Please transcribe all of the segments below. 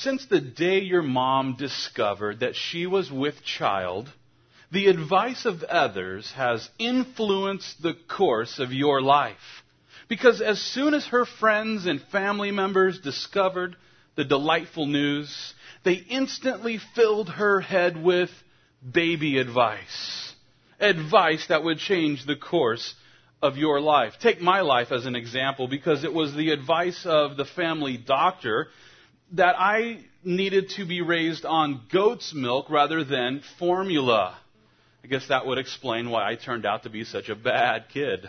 since the day your mom discovered that she was with child, the advice of others has influenced the course of your life. Because as soon as her friends and family members discovered the delightful news, they instantly filled her head with baby advice. Advice that would change the course of your life. Take my life as an example, because it was the advice of the family doctor that I needed to be raised on goat's milk rather than formula. I guess that would explain why I turned out to be such a bad kid.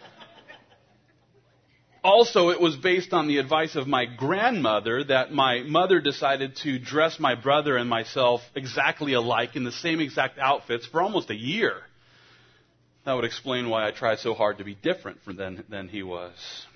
Also, it was based on the advice of my grandmother that my mother decided to dress my brother and myself exactly alike in the same exact outfits for almost a year. That would explain why I tried so hard to be different than he was.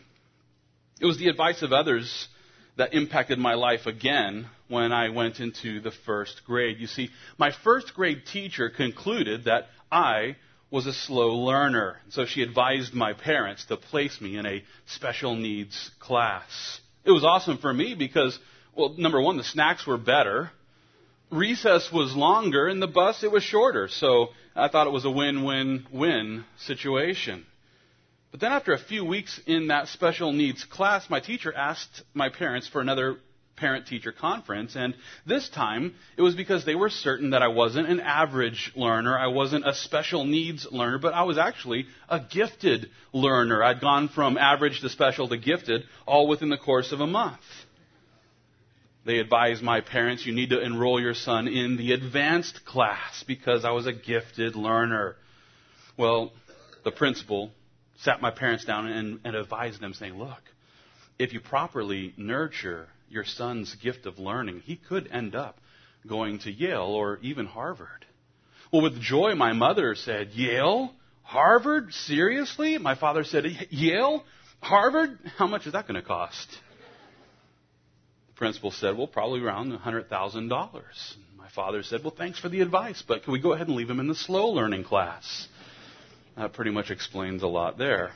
It was the advice of others that impacted my life again when I went into the first grade. You see, my first grade teacher concluded that I was a slow learner. So she advised my parents to place me in a special needs class. It was awesome for me because, well, number one, the snacks were better. Recess was longer, and the bus, it was shorter. So I thought it was a win-win-win situation. But then after a few weeks in that special needs class, my teacher asked my parents for another parent-teacher conference. And this time, it was because they were certain that I wasn't an average learner. I wasn't a special needs learner, but I was actually a gifted learner. I'd gone from average to special to gifted all within the course of a month. They advised my parents, you need to enroll your son in the advanced class because I was a gifted learner. Well, the principal sat my parents down and advised them, saying, look, if you properly nurture your son's gift of learning, he could end up going to Yale or even Harvard. Well, with joy, my mother said, Yale? Harvard? Seriously? My father said, Yale? Harvard? How much is that going to cost? The principal said, well, probably around $100,000. My father said, well, thanks for the advice, but can we go ahead and leave him in the slow learning class? That pretty much explains a lot there.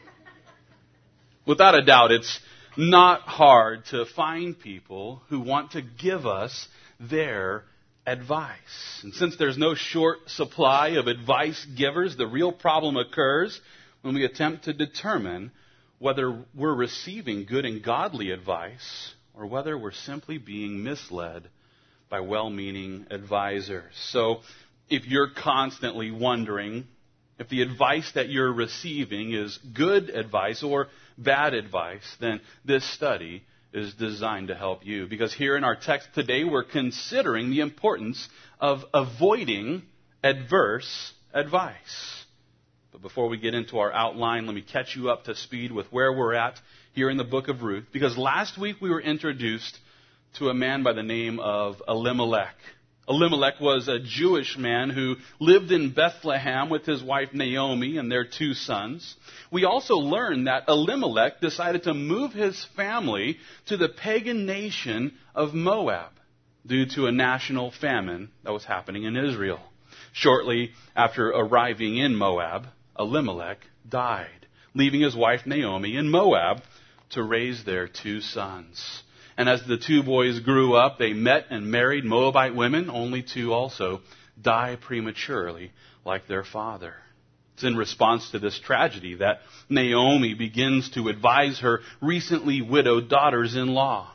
Without a doubt, it's not hard to find people who want to give us their advice. And since there's no short supply of advice givers, the real problem occurs when we attempt to determine whether we're receiving good and godly advice or whether we're simply being misled by well-meaning advisors. So if you're constantly wondering if the advice that you're receiving is good advice or bad advice, then this study is designed to help you. Because here in our text today, we're considering the importance of avoiding adverse advice. But before we get into our outline, let me catch you up to speed with where we're at here in the book of Ruth. Because last week we were introduced to a man by the name of Elimelech. Elimelech was a Jewish man who lived in Bethlehem with his wife Naomi and their 2 sons. We also learned that Elimelech decided to move his family to the pagan nation of Moab due to a national famine that was happening in Israel. Shortly after arriving in Moab, Elimelech died, leaving his wife Naomi in Moab to raise their 2 sons. And as the 2 boys grew up, they met and married Moabite women, only to also die prematurely like their father. It's in response to this tragedy that Naomi begins to advise her recently widowed daughters-in-law.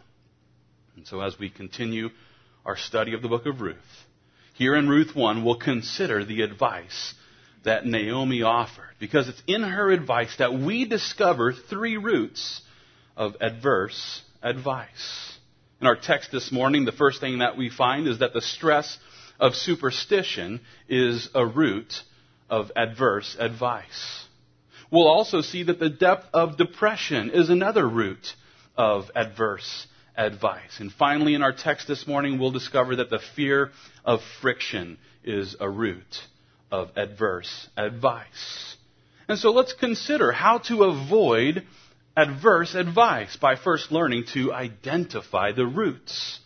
And so as we continue our study of the book of Ruth, here in Ruth 1, we'll consider the advice that Naomi offered. Because it's in her advice that we discover 3 roots of adverse advice. In our text this morning, the first thing that we find is that the stress of superstition is a root of adverse advice. We'll also see that the depth of depression is another root of adverse advice. And finally, in our text this morning, we'll discover that the fear of friction is a root of adverse advice. And so let's consider how to avoid adverse advice by first learning to identify the roots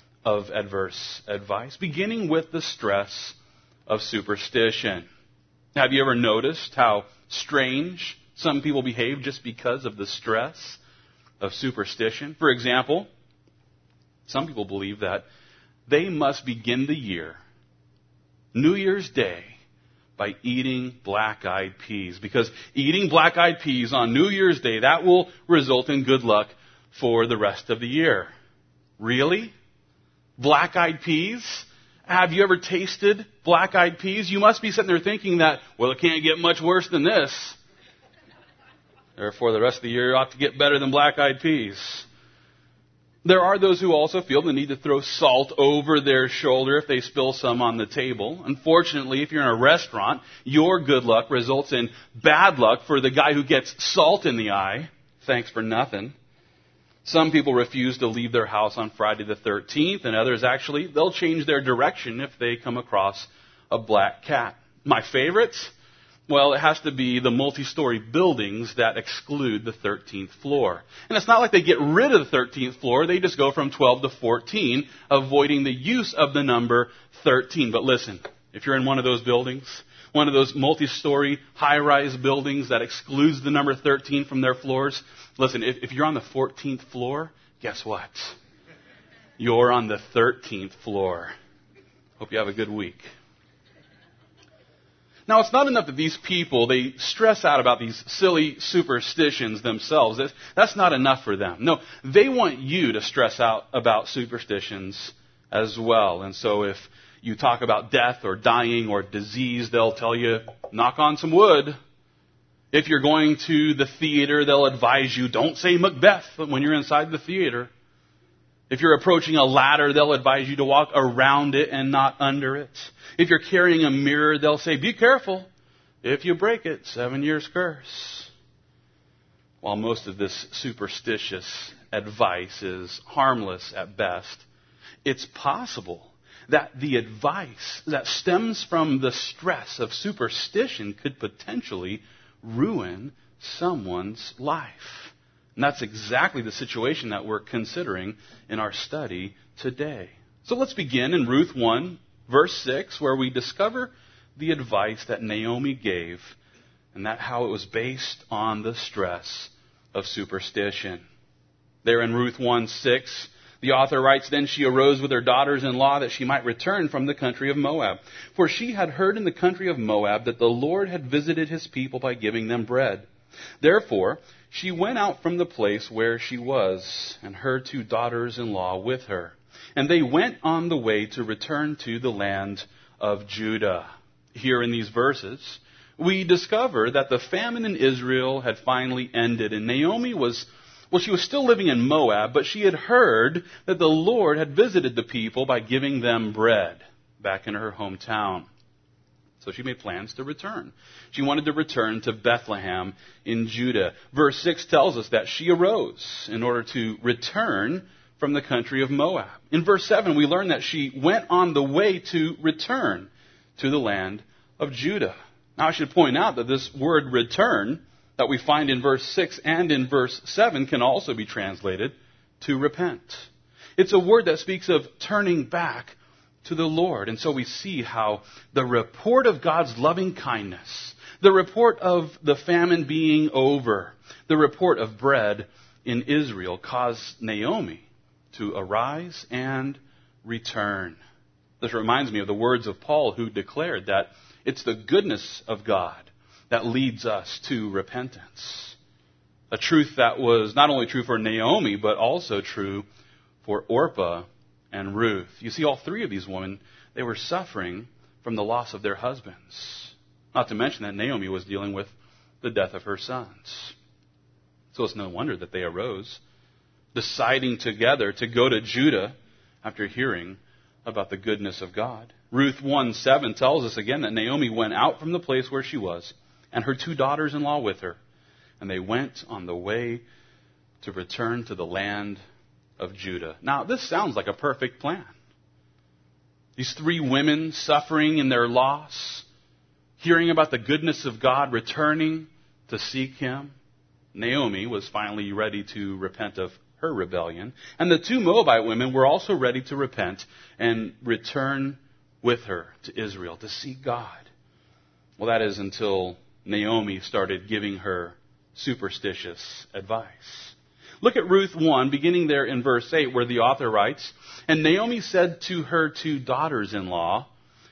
of adverse advice, beginning with the stress of superstition. Have you ever noticed how strange some people behave just because of the stress of superstition? For example, Some people believe that they must begin the year, New Year's Day, by eating black-eyed peas. Because eating black-eyed peas on New Year's Day, that will result in good luck for the rest of the year. Really? Black-eyed peas? Have you ever tasted black-eyed peas? You must be sitting there thinking that, well, it can't get much worse than this. Therefore, the rest of the year ought to get better than black-eyed peas. There are those who also feel the need to throw salt over their shoulder if they spill some on the table. Unfortunately, if you're in a restaurant, your good luck results in bad luck for the guy who gets salt in the eye. Thanks for nothing. Some people refuse to leave their house on Friday the 13th, and others actually, they'll change their direction if they come across a black cat. My favorites? Well, it has to be the multi-story buildings that exclude the 13th floor. And it's not like they get rid of the 13th floor. They just go from 12 to 14, avoiding the use of the number 13. But listen, if you're in one of those buildings, one of those multi-story high-rise buildings that excludes the number 13 from their floors, listen, if you're on the 14th floor, guess what? You're on the 13th floor. Hope you have a good week. Now, it's not enough that these people, they stress out about these silly superstitions themselves. That's not enough for them. No, they want you to stress out about superstitions as well. And so if you talk about death or dying or disease, they'll tell you, knock on some wood. If you're going to the theater, they'll advise you, don't say Macbeth when you're inside the theater. If you're approaching a ladder, they'll advise you to walk around it and not under it. If you're carrying a mirror, they'll say, be careful. If you break it, 7 years curse. While most of this superstitious advice is harmless at best, it's possible that the advice that stems from the stress of superstition could potentially ruin someone's life. And that's exactly the situation that we're considering in our study today. So let's begin in Ruth 1, verse 6, where we discover the advice that Naomi gave and that how it was based on the stress of superstition. There in Ruth 1:6, the author writes, Then she arose with her daughters-in-law that she might return from the country of Moab. For she had heard in the country of Moab that the Lord had visited his people by giving them bread. Therefore, she went out from the place where she was, and her 2 daughters-in-law with her. And they went on the way to return to the land of Judah. Here in these verses, we discover that the famine in Israel had finally ended. And Naomi she was still living in Moab, but she had heard that the Lord had visited the people by giving them bread back in her hometown. So she made plans to return. She wanted to return to Bethlehem in Judah. Verse 6 tells us that she arose in order to return from the country of Moab. In verse 7, we learn that she went on the way to return to the land of Judah. Now, I should point out that this word return that we find in verse 6 and in verse 7 can also be translated to repent. It's a word that speaks of turning back to the Lord. And so we see how the report of God's loving kindness, the report of the famine being over, the report of bread in Israel caused Naomi to arise and return. This reminds me of the words of Paul, who declared that it's the goodness of God that leads us to repentance. A truth that was not only true for Naomi, but also true for Orpah and Ruth. You see, all 3 of these women, they were suffering from the loss of their husbands. Not to mention that Naomi was dealing with the death of her sons. So it's no wonder that they arose, deciding together to go to Judah after hearing about the goodness of God. Ruth 1:7 tells us again that Naomi went out from the place where she was, and her 2 daughters-in-law with her, and they went on the way to return to the land of Judah. Now, this sounds like a perfect plan. These 3 women suffering in their loss, hearing about the goodness of God, returning to seek Him. Naomi was finally ready to repent of her rebellion. And the 2 Moabite women were also ready to repent and return with her to Israel to seek God. Well, that is until Naomi started giving her superstitious advice. Look at Ruth 1, beginning there in verse 8, where the author writes, "And Naomi said to her 2 daughters-in-law,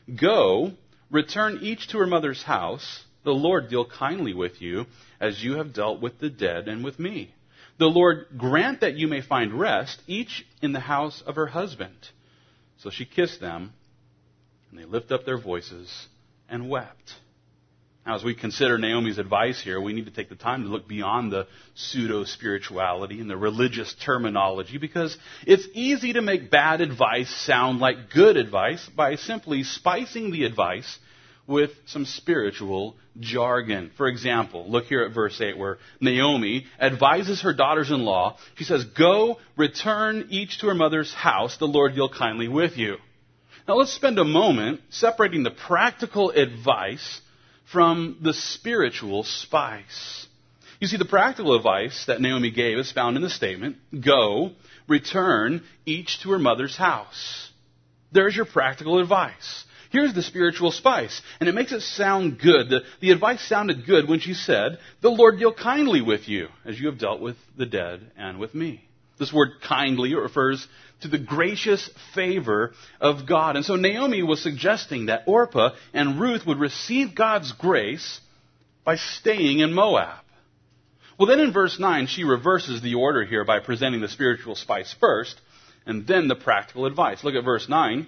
'Go, return each to her mother's house. The Lord deal kindly with you, as you have dealt with the dead and with me. The Lord grant that you may find rest, each in the house of her husband.' So she kissed them, and they lifted up their voices and wept." Now, as we consider Naomi's advice here, we need to take the time to look beyond the pseudo-spirituality and the religious terminology, because it's easy to make bad advice sound like good advice by simply spicing the advice with some spiritual jargon. For example, look here at verse 8 where Naomi advises her daughters-in-law. She says, "Go, return each to her mother's house. The Lord deal kindly with you." Now let's spend a moment separating the practical advice from the spiritual spice. You see, the practical advice that Naomi gave is found in the statement, "Go, return each to her mother's house." There's your practical advice. Here's the spiritual spice, and it makes it sound good. The advice sounded good when she said, "The Lord deal kindly with you, as you have dealt with the dead and with me." This word kindly refers to the gracious favor of God. And so Naomi was suggesting that Orpah and Ruth would receive God's grace by staying in Moab. Well, then in verse 9, she reverses the order here by presenting the spiritual spice first, and then the practical advice. Look at verse 9.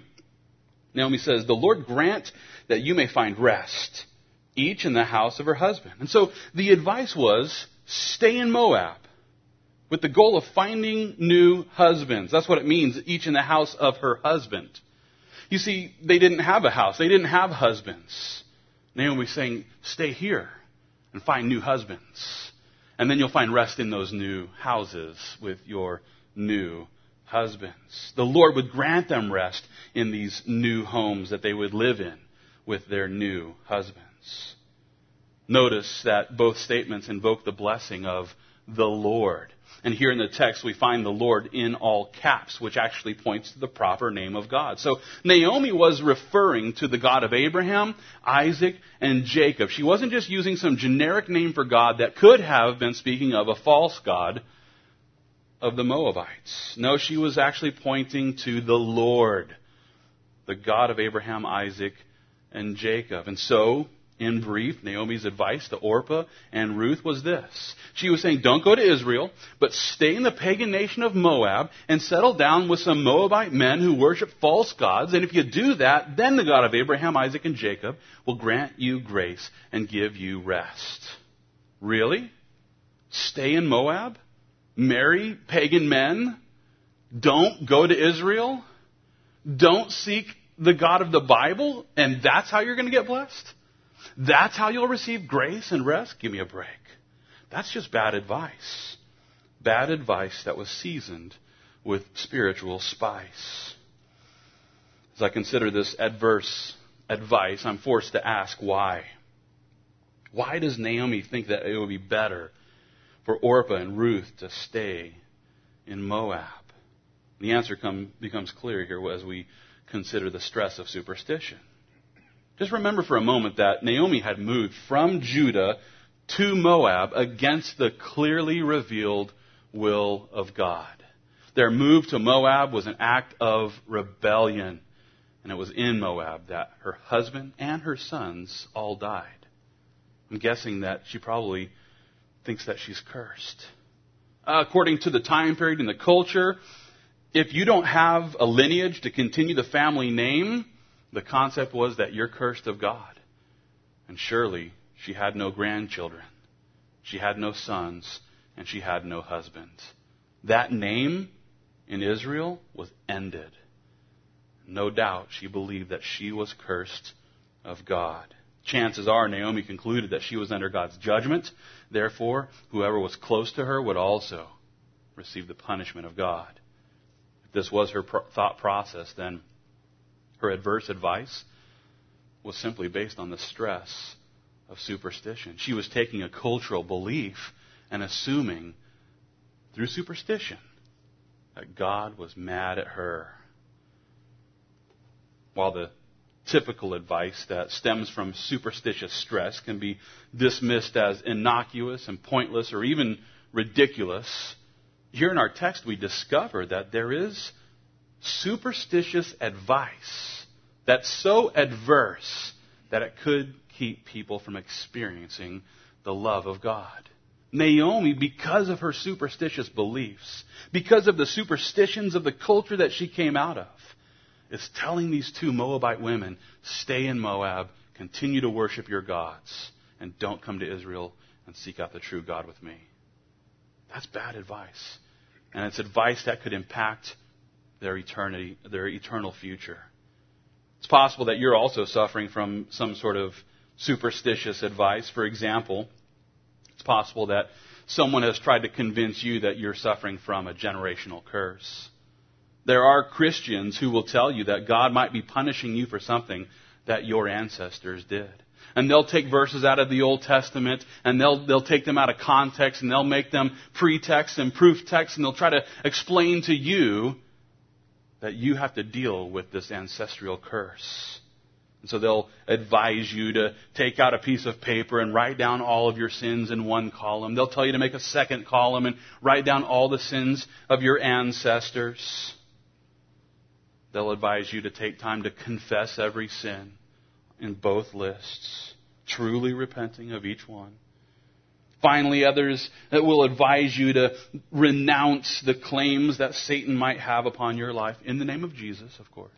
Naomi says, "The Lord grant that you may find rest, each in the house of her husband." And so the advice was, stay in Moab, with the goal of finding new husbands. That's what it means, each in the house of her husband. You see, they didn't have a house. They didn't have husbands. Naomi was saying, stay here and find new husbands. And then you'll find rest in those new houses with your new husbands. The Lord would grant them rest in these new homes that they would live in with their new husbands. Notice that both statements invoke the blessing of the Lord. And here in the text, we find the Lord in all caps, which actually points to the proper name of God. So Naomi was referring to the God of Abraham, Isaac, and Jacob. She wasn't just using some generic name for God that could have been speaking of a false god of the Moabites. No, she was actually pointing to the Lord, the God of Abraham, Isaac, and Jacob. And so, in brief, Naomi's advice to Orpah and Ruth was this. She was saying, don't go to Israel, but stay in the pagan nation of Moab and settle down with some Moabite men who worship false gods. And if you do that, then the God of Abraham, Isaac, and Jacob will grant you grace and give you rest. Really? Stay in Moab? Marry pagan men? Don't go to Israel? Don't seek the God of the Bible? And that's how you're going to get blessed? That's how you'll receive grace and rest? Give me a break. That's just bad advice. Bad advice that was seasoned with spiritual spice. As I consider this adverse advice, I'm forced to ask why. Why does Naomi think that it would be better for Orpah and Ruth to stay in Moab? The answer becomes clear here as we consider the stress of superstition. Just remember for a moment that Naomi had moved from Judah to Moab against the clearly revealed will of God. Their move to Moab was an act of rebellion, and it was in Moab that her husband and her sons all died. I'm guessing that she probably thinks that she's cursed. According to the time period and the culture, if you don't have a lineage to continue the family name, the concept was that you're cursed of God. And surely she had no grandchildren. She had no sons. And she had no husband. That name in Israel was ended. No doubt she believed that she was cursed of God. Chances are Naomi concluded that she was under God's judgment. Therefore, whoever was close to her would also receive the punishment of God. If this was her thought process, then her adverse advice was simply based on the stress of superstition. She was taking a cultural belief and assuming through superstition that God was mad at her. While the typical advice that stems from superstitious stress can be dismissed as innocuous and pointless or even ridiculous, here in our text we discover that there is superstitious advice that's so adverse that it could keep people from experiencing the love of God. Naomi, because of her superstitious beliefs, because of the superstitions of the culture that she came out of, is telling these two Moabite women, stay in Moab, continue to worship your gods, and don't come to Israel and seek out the true God with me. That's bad advice. And it's advice that could impact their eternity, their eternal future. It's possible that you're also suffering from some sort of superstitious advice. For example, it's possible that someone has tried to convince you that you're suffering from a generational curse. There are Christians who will tell you that God might be punishing you for something that your ancestors did. And they'll take verses out of the Old Testament and they'll take them out of context and they'll make them pretext and proof text and they'll try to explain to you that you have to deal with this ancestral curse. And so they'll advise you to take out a piece of paper and write down all of your sins in one column. They'll tell you to make a second column and write down all the sins of your ancestors. They'll advise you to take time to confess every sin in both lists, truly repenting of each one. Finally, others that will advise you to renounce the claims that Satan might have upon your life in the name of Jesus, of course.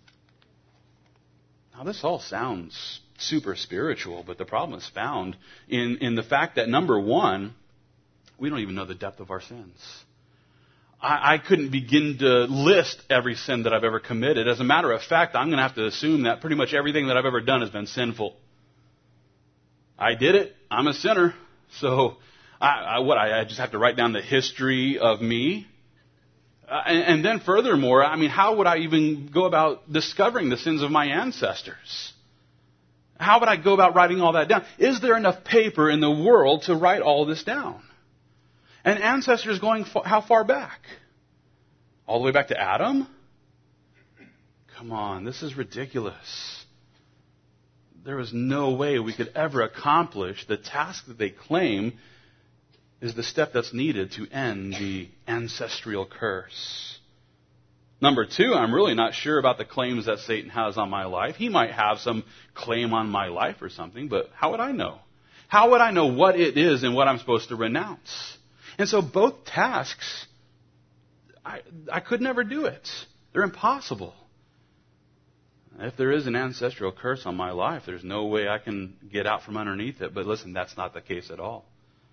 Now, this all sounds super spiritual, but the problem is found in the fact that, number one, we don't even know the depth of our sins. I couldn't begin to list every sin that I've ever committed. As a matter of fact, I'm going to have to assume that pretty much everything that I've ever done has been sinful. I did it. I'm a sinner. So I just have to write down the history of me. And then furthermore, I mean, how would I even go about discovering the sins of my ancestors? How would I go about writing all that down? Is there enough paper in the world to write all this down? And ancestors going how far back? All the way back to Adam? Come on, this is ridiculous. There is no way we could ever accomplish the task that they claim is the step that's needed to end the ancestral curse. Number two, I'm really not sure about the claims that Satan has on my life. He might have some claim on my life or something, but how would I know? How would I know what it is and what I'm supposed to renounce? And so both tasks, I could never do it. They're impossible. If there is an ancestral curse on my life, there's no way I can get out from underneath it. But listen, that's not the case at all.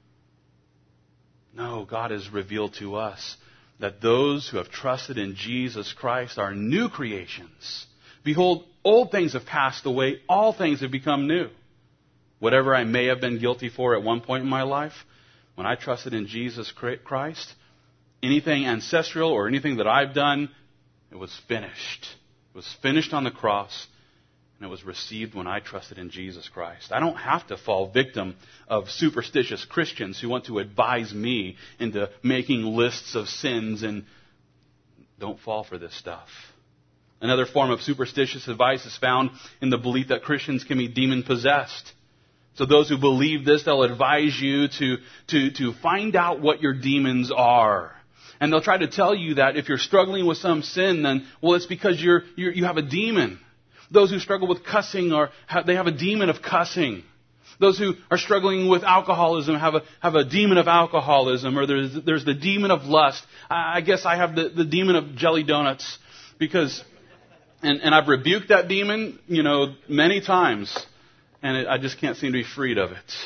No, God has revealed to us that those who have trusted in Jesus Christ are new creations. Behold, old things have passed away, all things have become new. Whatever I may have been guilty for at one point in my life, when I trusted in Jesus Christ, anything ancestral or anything that I've done, it was finished. It was finished on the cross, and it was received when I trusted in Jesus Christ. I don't have to fall victim of superstitious Christians who want to advise me into making lists of sins, and don't fall for this stuff. Another form of superstitious advice is found in the belief that Christians can be demon-possessed. So those who believe this, they'll advise you to find out what your demons are. And they'll try to tell you that if you're struggling with some sin, then, well, it's because you have a demon. Those who struggle with cussing, they have a demon of cussing. Those who are struggling with alcoholism have a demon of alcoholism. Or there's the demon of lust. I guess I have the demon of jelly donuts. Because, and I've rebuked that demon, many times. And I just can't seem to be freed of it.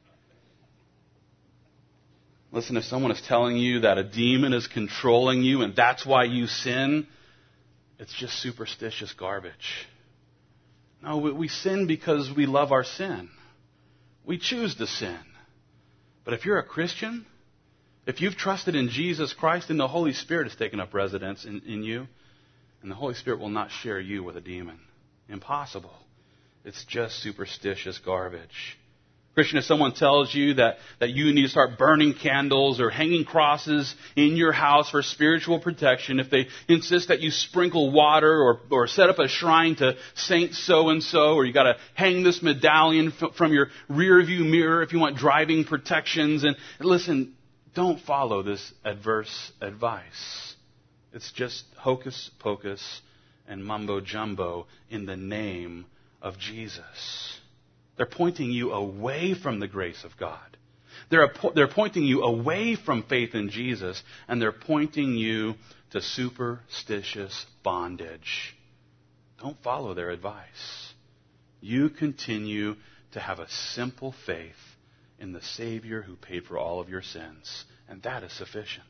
Listen, if someone is telling you that a demon is controlling you and that's why you sin, it's just superstitious garbage. No, we sin because we love our sin. We choose to sin. But if you're a Christian, if you've trusted in Jesus Christ and the Holy Spirit has taken up residence in you, and the Holy Spirit will not share you with a demon. Impossible. It's just superstitious garbage. Christian, if someone tells you that you need to start burning candles or hanging crosses in your house for spiritual protection, if they insist that you sprinkle water or set up a shrine to Saint so-and-so, or you got to hang this medallion from your rear view mirror if you want driving protections, and listen, Don't follow this adverse advice. It's just hocus pocus and mumbo jumbo in the name of Jesus. They're pointing you away from the grace of God. They're pointing you away from faith in Jesus, and they're pointing you to superstitious bondage. Don't follow their advice. You continue to have a simple faith in the Savior who paid for all of your sins, and that is sufficient.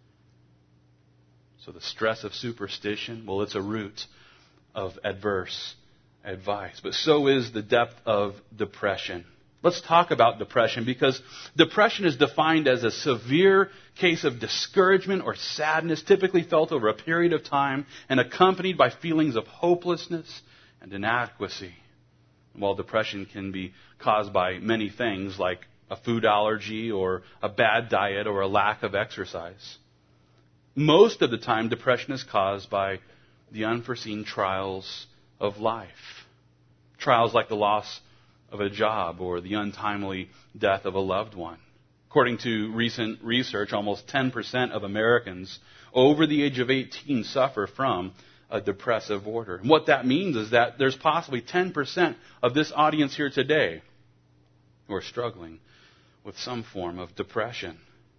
So the stress of superstition, well, it's a root of adverse advice. But so is the depth of depression. Let's talk about depression, because depression is defined as a severe case of discouragement or sadness, typically felt over a period of time and accompanied by feelings of hopelessness and inadequacy. While depression can be caused by many things like a food allergy or a bad diet or a lack of exercise, most of the time depression is caused by the unforeseen trials of life. Trials like the loss of a job or the untimely death of a loved one. According to recent research, almost 10% of Americans over the age of 18 suffer from a depressive order. And what that means is that there's possibly 10% of this audience here today who are struggling with some form of depression.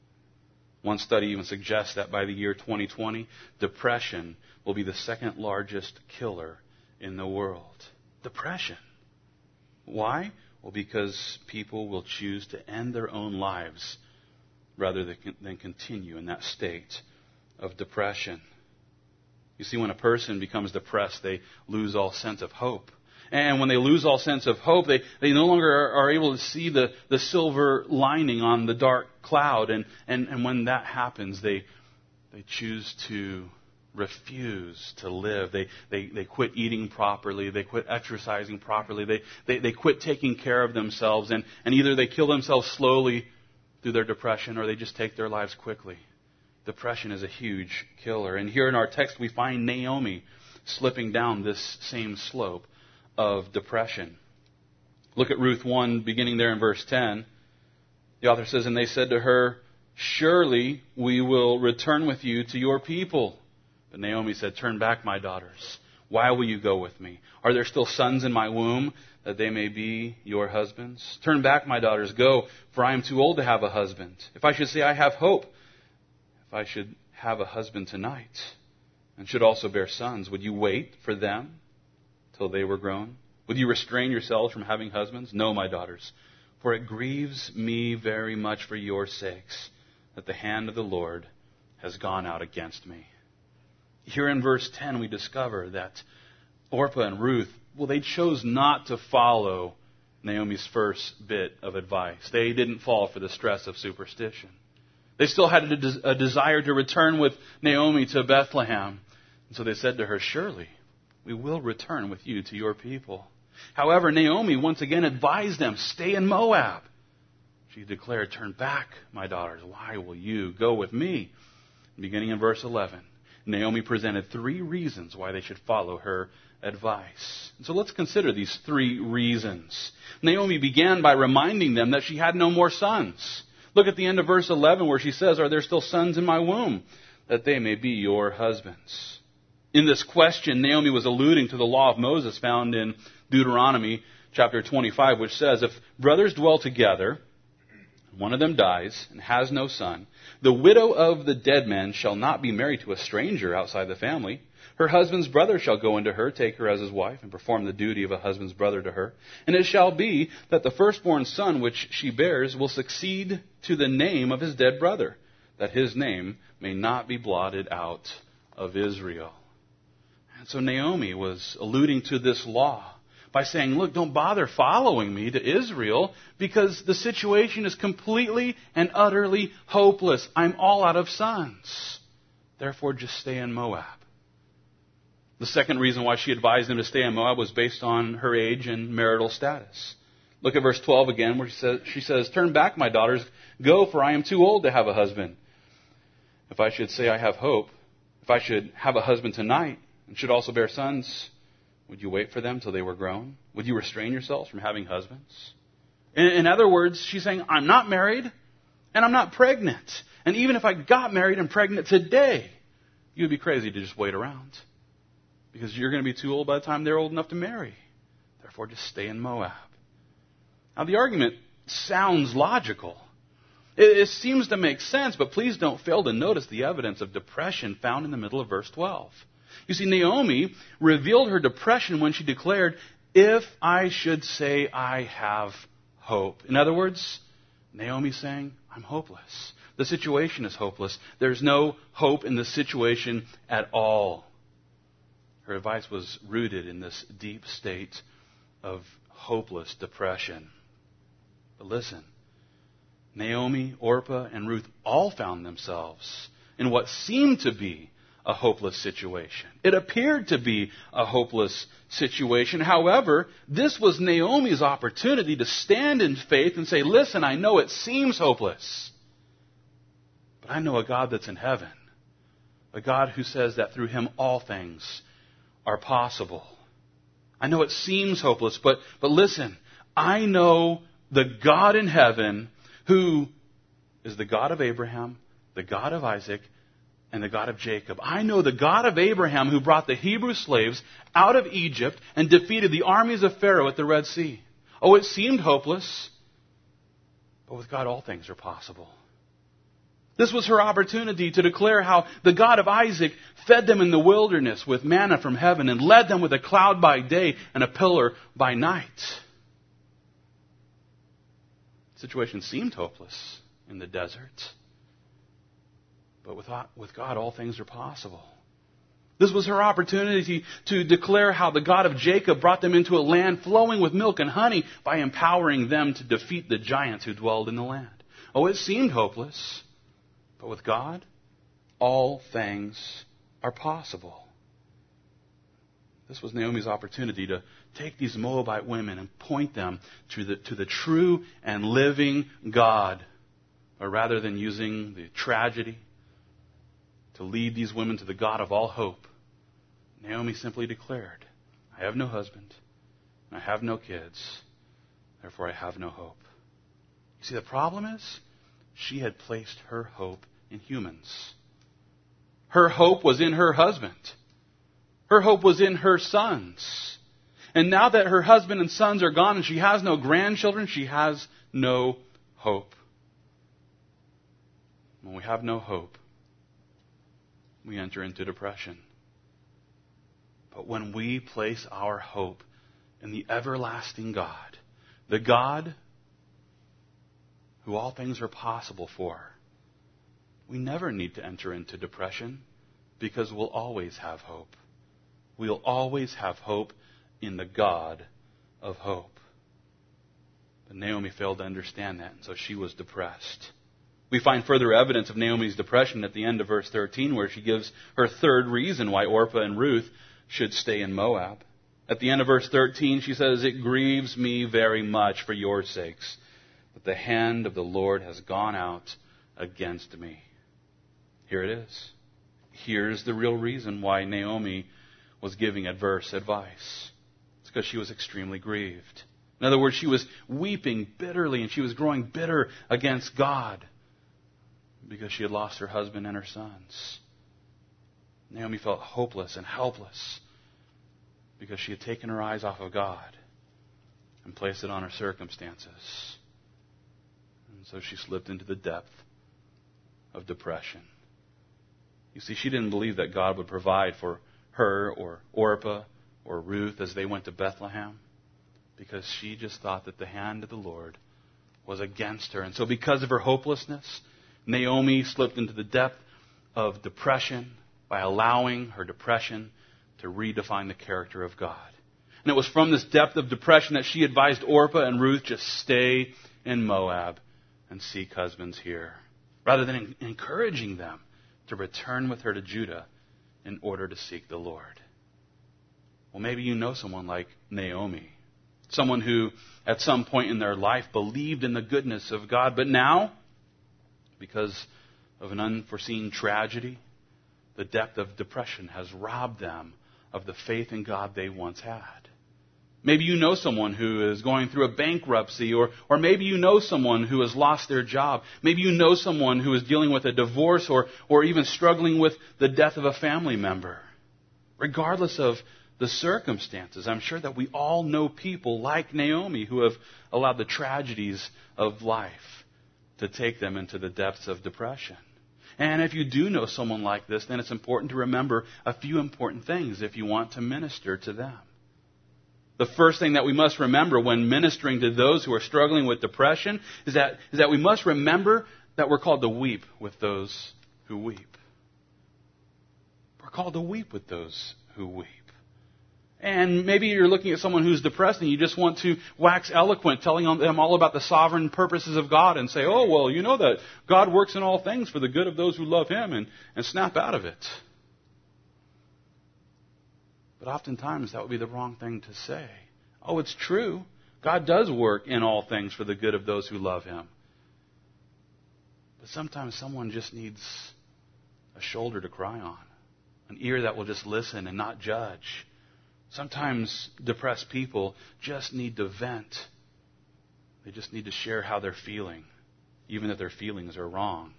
One study even suggests that by the year 2020, depression will be the second largest killer in the world. Depression. Why? Well, because people will choose to end their own lives rather than continue in that state of depression. You see, when a person becomes depressed, they lose all sense of hope. And when they lose all sense of hope, they no longer are able to see the silver lining on the dark cloud. And when that happens, they choose to refuse to live. They quit eating properly. They quit exercising properly. They quit taking care of themselves. And either they kill themselves slowly through their depression, or they just take their lives quickly. Depression is a huge killer. And here in our text, we find Naomi slipping down this same slope of depression. Look at Ruth 1, beginning there in verse 10. The author says, "And they said to her, 'Surely we will return with you to your people.' But Naomi said, 'Turn back, my daughters. Why will you go with me? Are there still sons in my womb, that they may be your husbands? Turn back, my daughters, go, for I am too old to have a husband. If I should say I have hope, if I should have a husband tonight, and should also bear sons, would you wait for them till they were grown? Would you restrain yourselves from having husbands? No, my daughters, for it grieves me very much for your sakes that the hand of the Lord has gone out against me.'" Here in verse 10, we discover that Orpah and Ruth, well, they chose not to follow Naomi's first bit of advice. They didn't fall for the stress of superstition. They still had a desire to return with Naomi to Bethlehem. And so they said to her, "Surely we will return with you to your people." However, Naomi once again advised them, "Stay in Moab." She declared, "Turn back, my daughters. Why will you go with me?" Beginning in verse 11, Naomi presented 3 reasons why they should follow her advice. And so let's consider these 3 reasons. Naomi began by reminding them that she had no more sons. Look at the end of verse 11 where she says, "Are there still sons in my womb, that they may be your husbands?" In this question, Naomi was alluding to the law of Moses found in Deuteronomy chapter 25, which says, "If brothers dwell together, one of them dies and has no son, the widow of the dead man shall not be married to a stranger outside the family. Her husband's brother shall go into her, take her as his wife, and perform the duty of a husband's brother to her. And it shall be that the firstborn son which she bears will succeed to the name of his dead brother, that his name may not be blotted out of Israel." And so Naomi was alluding to this law by saying, "Look, don't bother following me to Israel, because the situation is completely and utterly hopeless. I'm all out of sons. Therefore, just stay in Moab." The second reason why she advised them to stay in Moab was based on her age and marital status. Look at verse 12 again, where she says, "Turn back, my daughters, go, for I am too old to have a husband. If I should say I have hope, if I should have a husband tonight, and should also bear sons, would you wait for them till they were grown? Would you restrain yourselves from having husbands?" In other words, she's saying, "I'm not married, And I'm not pregnant. And even if I got married and pregnant today, you'd be crazy to just wait around. Because you're going to be too old by the time they're old enough to marry. Therefore, just stay in Moab. Now, the argument sounds logical. It seems to make sense, but please don't fail to notice the evidence of depression found in the middle of verse 12. You see, Naomi revealed her depression when she declared, if I should say I have hope. In other words, Naomi's saying, I'm hopeless. The situation is hopeless. There's no hope in the situation at all. Her advice was rooted in this deep state of hopeless depression. But listen, Naomi, Orpah, and Ruth all found themselves in what seemed to be a hopeless situation. It appeared to be a hopeless situation. However, this was Naomi's opportunity to stand in faith and say, listen, I know it seems hopeless, but I know a God that's in heaven, a God who says that through him all things are possible. I know it seems hopeless, but listen, I know the God in heaven who is the God of Abraham, the God of Isaac, and the God of Jacob. I know the God of Abraham who brought the Hebrew slaves out of Egypt and defeated the armies of Pharaoh at the Red Sea. Oh, it seemed hopeless, but with God all things are possible. This was her opportunity to declare how the God of Isaac fed them in the wilderness with manna from heaven and led them with a cloud by day and a pillar by night. The situation seemed hopeless in the desert, but with God all things are possible. This was her opportunity to declare how the God of Jacob brought them into a land flowing with milk and honey by empowering them to defeat the giants who dwelled in the land. Oh, it seemed hopeless, but with God, all things are possible. This was Naomi's opportunity to take these Moabite women and point them to the true and living God. Or rather than using the tragedy to lead these women to the God of all hope, Naomi simply declared, I have no husband, and I have no kids, therefore I have no hope. You see, the problem is, she had placed her hope in humans. Her hope was in her husband. Her hope was in her sons. And now that her husband and sons are gone and she has no grandchildren, she has no hope. When we have no hope, we enter into depression. But when we place our hope in the everlasting God, the God who all things are possible for, we never need to enter into depression because we'll always have hope. We'll always have hope in the God of hope. But Naomi failed to understand that, and so she was depressed. We find further evidence of Naomi's depression at the end of verse 13, where she gives her third reason why Orpah and Ruth should stay in Moab. At the end of verse 13, she says, it grieves me very much for your sakes that the hand of the Lord has gone out against me. Here it is. Here's the real reason why Naomi was giving adverse advice. It's because she was extremely grieved. In other words, she was weeping bitterly and she was growing bitter against God because she had lost her husband and her sons. Naomi felt hopeless and helpless because she had taken her eyes off of God and placed it on her circumstances. And so she slipped into the depth of depression. You see, she didn't believe that God would provide for her or Orpah or Ruth as they went to Bethlehem because she just thought that the hand of the Lord was against her. And so because of her hopelessness, Naomi slipped into the depth of depression by allowing her depression to redefine the character of God. And it was from this depth of depression that she advised Orpah and Ruth just stay in Moab and seek husbands here, rather than encouraging them to return with her to Judah in order to seek the Lord. Well, maybe you know someone like Naomi, someone who at some point in their life believed in the goodness of God, but now, because of an unforeseen tragedy, the depth of depression has robbed them of the faith in God they once had. Maybe you know someone who is going through a bankruptcy, or maybe you know someone who has lost their job. Maybe you know someone who is dealing with a divorce or even struggling with the death of a family member. Regardless of the circumstances, I'm sure that we all know people like Naomi who have allowed the tragedies of life to take them into the depths of depression. And if you do know someone like this, then it's important to remember a few important things if you want to minister to them. The first thing that we must remember when ministering to those who are struggling with depression is that we must remember that we're called to weep with those who weep. We're called to weep with those who weep. And maybe you're looking at someone who's depressed and you just want to wax eloquent, telling them all about the sovereign purposes of God and say, oh, well, you know that God works in all things for the good of those who love Him, and snap out of it. But oftentimes that would be the wrong thing to say. Oh, it's true. God does work in all things for the good of those who love Him. But sometimes someone just needs a shoulder to cry on, an ear that will just listen and not judge. Sometimes depressed people just need to vent. They just need to share how they're feeling, even if their feelings are wrong.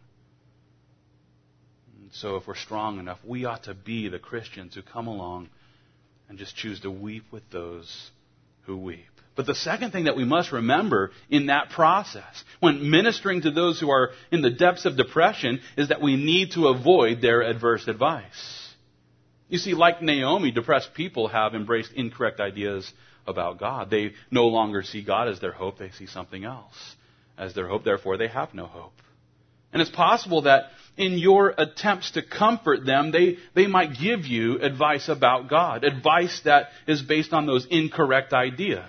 And so if we're strong enough, we ought to be the Christians who come along and just choose to weep with those who weep. But the second thing that we must remember in that process, when ministering to those who are in the depths of depression, is that we need to avoid their adverse advice. You see, like Naomi, depressed people have embraced incorrect ideas about God. They no longer see God as their hope. They see something else as their hope. Therefore, they have no hope. And it's possible that in your attempts to comfort them, they might give you advice about God, advice that is based on those incorrect ideas.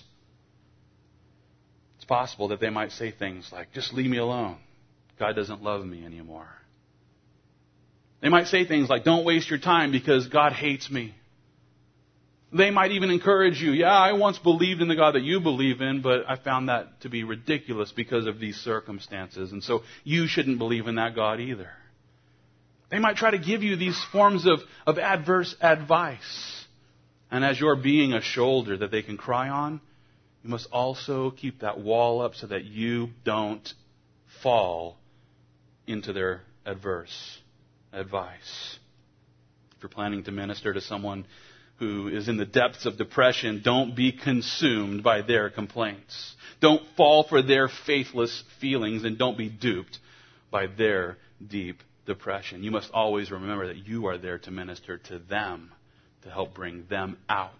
It's possible that they might say things like, just leave me alone. God doesn't love me anymore. They might say things like, don't waste your time because God hates me. They might even encourage you, yeah, I once believed in the God that you believe in, but I found that to be ridiculous because of these circumstances, and so you shouldn't believe in that God either. They might try to give you these forms of adverse advice. And as you're being a shoulder that they can cry on, you must also keep that wall up so that you don't fall into their adverse advice. If you're planning to minister to someone who is in the depths of depression, don't be consumed by their complaints. Don't fall for their faithless feelings, and don't be duped by their deep depression. You must always remember that you are there to minister to them, to help bring them out.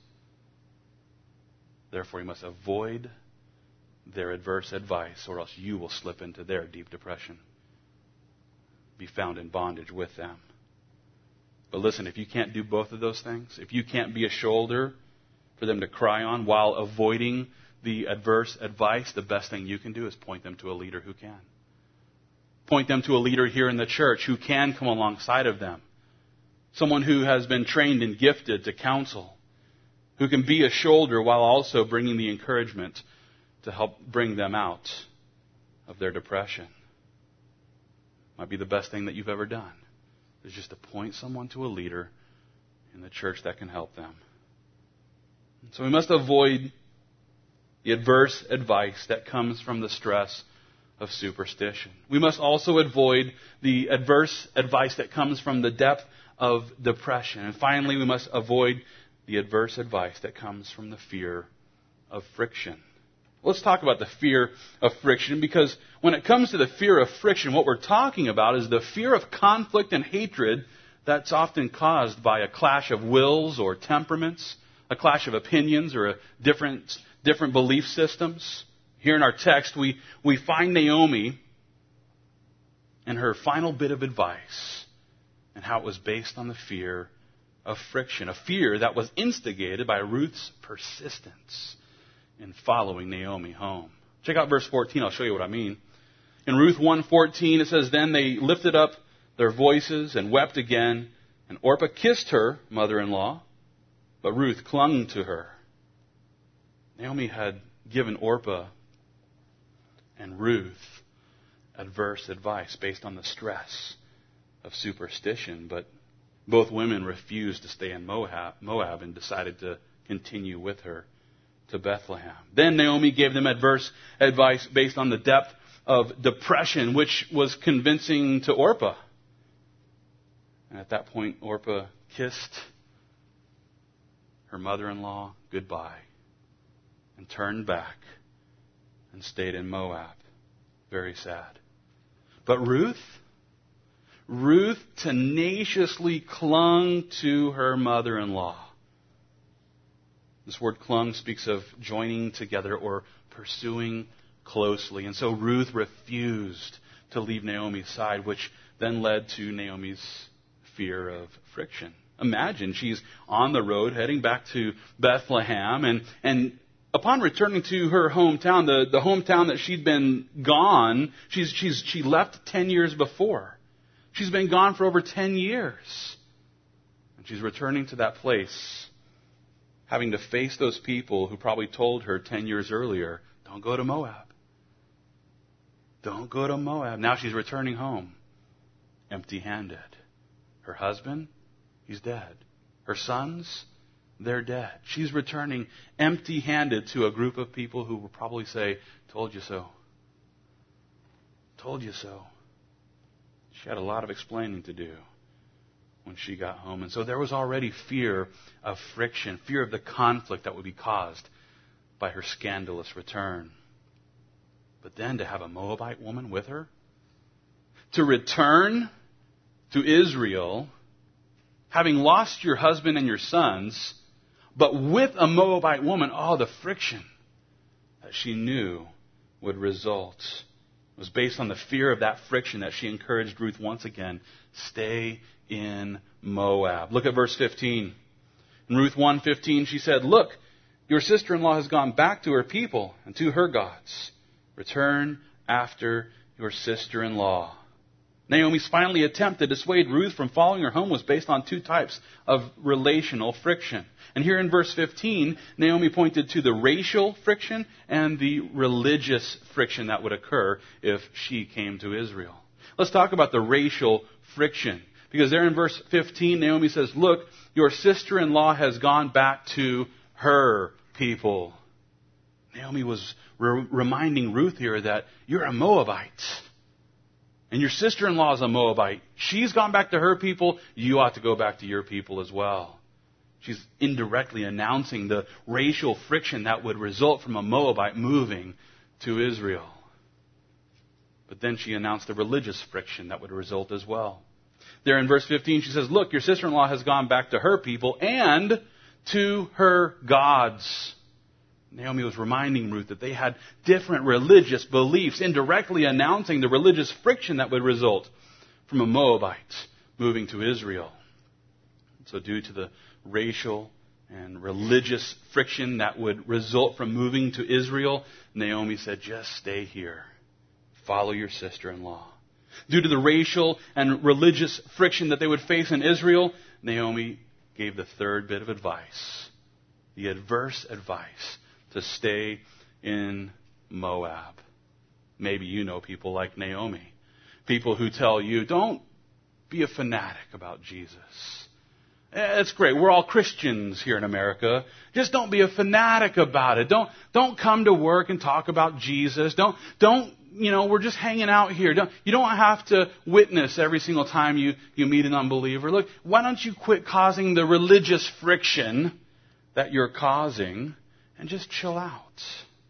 Therefore, you must avoid their adverse advice, or else you will slip into their deep depression, be found in bondage with them. But listen, if you can't do both of those things, if you can't be a shoulder for them to cry on while avoiding the adverse advice, the best thing you can do is point them to a leader who can. Point them to a leader here in the church who can come alongside of them. Someone who has been trained and gifted to counsel, who can be a shoulder while also bringing the encouragement to help bring them out of their depression. Might be the best thing that you've ever done, is just to point someone to a leader in the church that can help them. So we must avoid the adverse advice that comes from the stress of superstition. We must also avoid the adverse advice that comes from the depth of depression. And finally, we must avoid the adverse advice that comes from the fear of friction. Let's talk about the fear of friction, because when it comes to the fear of friction, what we're talking about is the fear of conflict and hatred that's often caused by a clash of wills or temperaments, a clash of opinions or different belief systems. Here in our text, we find Naomi and her final bit of advice and how it was based on the fear of friction, a fear that was instigated by Ruth's persistence in following Naomi home. Check out verse 14. I'll show you what I mean. In Ruth 1:14, it says, Then they lifted up their voices and wept again, and Orpah kissed her mother-in-law, but Ruth clung to her. Naomi had given Orpah and Ruth adverse advice based on the stress of superstition, but both women refused to stay in Moab and decided to continue with her to Bethlehem. Then Naomi gave them adverse advice based on the depth of depression, which was convincing to Orpah. And at that point, Orpah kissed her mother-in-law goodbye and turned back and stayed in Moab. Very sad. But Ruth tenaciously clung to her mother-in-law. This word clung speaks of joining together or pursuing closely. And so Ruth refused to leave Naomi's side, which then led to Naomi's fear of friction. Imagine she's on the road heading back to Bethlehem, and upon returning to her hometown, the hometown that she'd been gone, she left 10 years before. She's been gone for over 10 years. And she's returning to that place, having to face those people who probably told her 10 years earlier, don't go to Moab. Don't go to Moab. Now she's returning home, empty-handed. Her husband, he's dead. Her sons, they're dead. She's returning empty-handed to a group of people who will probably say, told you so. Told you so. She had a lot of explaining to do when she got home. And so there was already fear of friction, fear of the conflict that would be caused by her scandalous return. But then to have a Moabite woman with her, to return to Israel, having lost your husband and your sons, but with a Moabite woman, the friction that she knew would result. It was based on the fear of that friction that she encouraged Ruth once again, stay in Moab. Look at verse 15. In Ruth 1:15, she said, look, your sister-in-law has gone back to her people and to her gods. Return after your sister-in-law. Naomi's finally attempt to dissuade Ruth from following her home was based on two types of relational friction. And here in verse 15, Naomi pointed to the racial friction and the religious friction that would occur if she came to Israel. Let's talk about the racial friction. Because there in verse 15, Naomi says, look, your sister-in-law has gone back to her people. Naomi was reminding Ruth here that you're a Moabite. And your sister-in-law is a Moabite. She's gone back to her people. You ought to go back to your people as well. She's indirectly announcing the racial friction that would result from a Moabite moving to Israel. But then she announced the religious friction that would result as well. There in verse 15, she says, look, your sister-in-law has gone back to her people and to her gods. Naomi was reminding Ruth that they had different religious beliefs, indirectly announcing the religious friction that would result from a Moabite moving to Israel. So due to the racial and religious friction that would result from moving to Israel, Naomi said, just stay here. Follow your sister-in-law. Due to the racial and religious friction that they would face in Israel, Naomi gave the third bit of advice, the adverse advice to stay in Moab. Maybe you know people like Naomi. People who tell you, don't be a fanatic about Jesus. It's great. We're all Christians here in America. Just don't be a fanatic about it. Don't come to work and talk about Jesus. Don't we're just hanging out here. You don't have to witness every single time you meet an unbeliever. Look, why don't you quit causing the religious friction that you're causing and just chill out?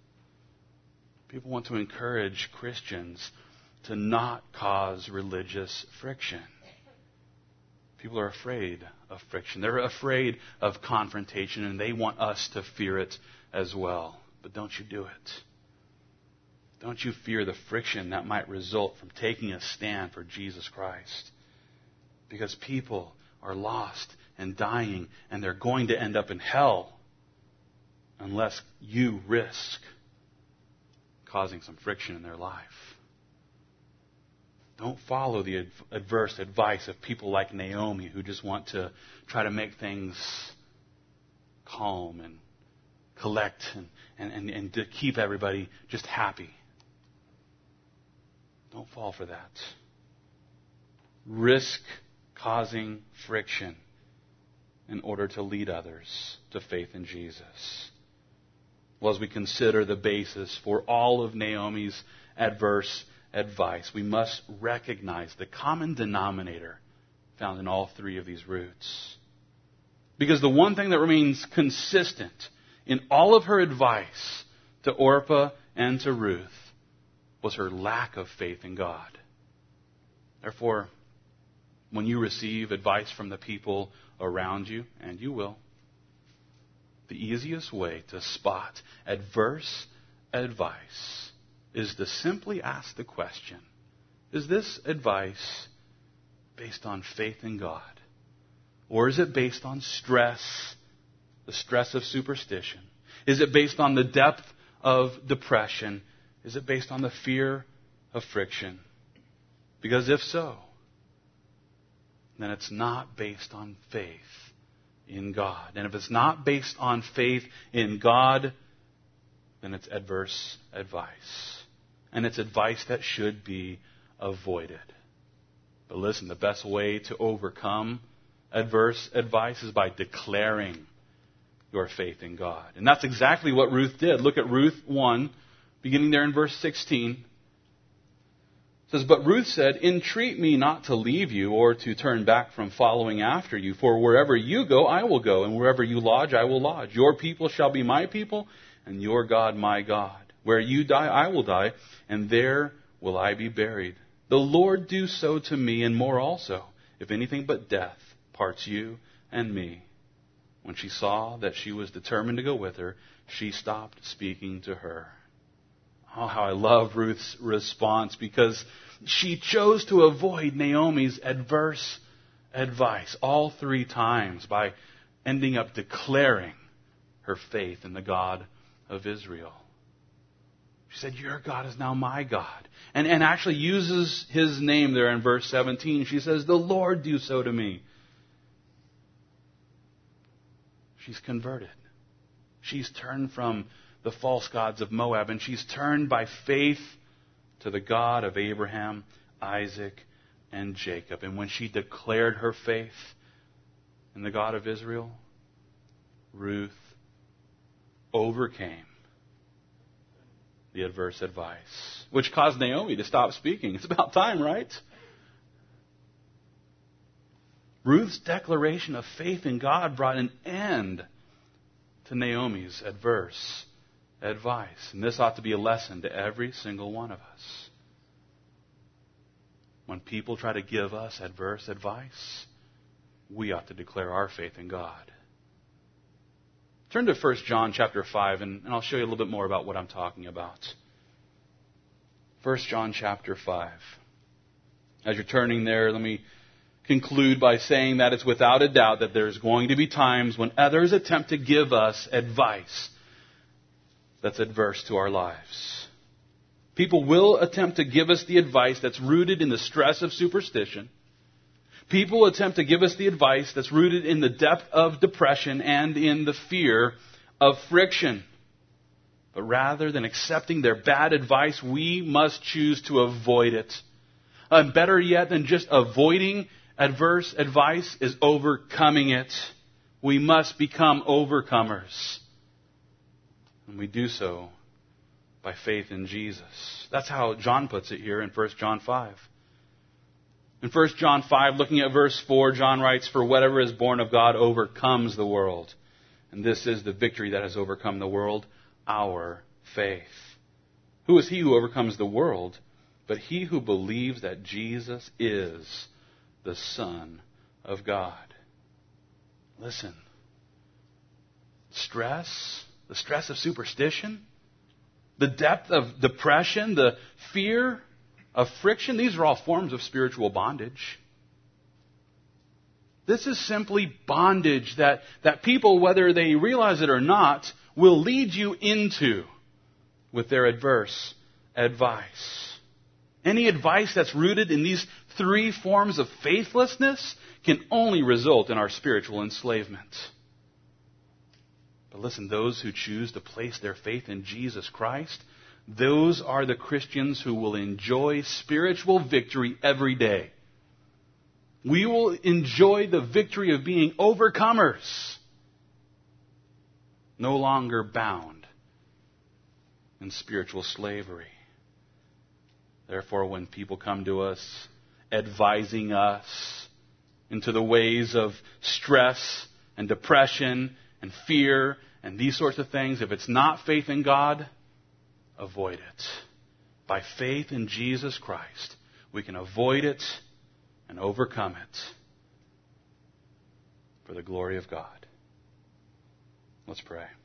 People want to encourage Christians to not cause religious friction. People are afraid of friction. They're afraid of confrontation, and they want us to fear it as well. But don't you do it. Don't you fear the friction that might result from taking a stand for Jesus Christ. Because people are lost and dying, and they're going to end up in hell unless you risk causing some friction in their life. Don't follow the adverse advice of people like Naomi who just want to try to make things calm and collect and to keep everybody just happy. Don't fall for that. Risk causing friction in order to lead others to faith in Jesus. Well, as we consider the basis for all of Naomi's adverse advice, we must recognize the common denominator found in all three of these roots. Because the one thing that remains consistent in all of her advice to Orpah and to Ruth was her lack of faith in God. Therefore, when you receive advice from the people around you, and you will, the easiest way to spot adverse advice is to simply ask the question, is this advice based on faith in God? Or is it based on stress, the stress of superstition? Is it based on the depth of depression? Is it based on the fear of friction? Because if so, then it's not based on faith in God. And if it's not based on faith in God, then it's adverse advice. And it's advice that should be avoided. But listen, the best way to overcome adverse advice is by declaring your faith in God. And that's exactly what Ruth did. Look at Ruth 1, beginning there in verse 16. It says, "But Ruth said, 'Entreat me not to leave you or to turn back from following after you. For wherever you go, I will go, and wherever you lodge, I will lodge. Your people shall be my people, and your God my God. Where you die, I will die, and there will I be buried. The Lord do so to me, and more also, if anything but death parts you and me.' When she saw that she was determined to go with her, she stopped speaking to her." Oh, how I love Ruth's response, because she chose to avoid Naomi's adverse advice all three times by ending up declaring her faith in the God of Israel. She said, "Your God is now my God." And actually uses his name there in verse 17. She says, "The Lord do so to me." She's converted. She's turned from the false gods of Moab, and she's turned by faith to the God of Abraham, Isaac, and Jacob. And when she declared her faith in the God of Israel, Ruth overcame the adverse advice, which caused Naomi to stop speaking. It's about time, right? Ruth's declaration of faith in God brought an end to Naomi's adverse advice. And this ought to be a lesson to every single one of us. When people try to give us adverse advice, we ought to declare our faith in God. Turn to 1 John chapter 5, and I'll show you a little bit more about what I'm talking about. 1 John chapter 5. As you're turning there, let me conclude by saying that it's without a doubt that there's going to be times when others attempt to give us advice that's adverse to our lives. People will attempt to give us the advice that's rooted in the stress of superstition. People attempt to give us the advice that's rooted in the depth of depression and in the fear of friction. But rather than accepting their bad advice, we must choose to avoid it. And better yet than just avoiding adverse advice is overcoming it. We must become overcomers. And we do so by faith in Jesus. That's how John puts it here in 1 John 5. In 1 John 5, looking at verse 4, John writes, "For whatever is born of God overcomes the world. And this is the victory that has overcome the world, our faith. Who is he who overcomes the world but he who believes that Jesus is the Son of God?" Listen. Stress, the stress of superstition, the depth of depression, the fear of friction, these are all forms of spiritual bondage. This is simply bondage that people, whether they realize it or not, will lead you into with their adverse advice. Any advice that's rooted in these three forms of faithlessness can only result in our spiritual enslavement. But listen, those who choose to place their faith in Jesus Christ, those are the Christians who will enjoy spiritual victory every day. We will enjoy the victory of being overcomers, no longer bound in spiritual slavery. Therefore, when people come to us, advising us into the ways of stress and depression and fear and these sorts of things, if it's not faith in God, avoid it. By faith in Jesus Christ, we can avoid it and overcome it for the glory of God. Let's pray.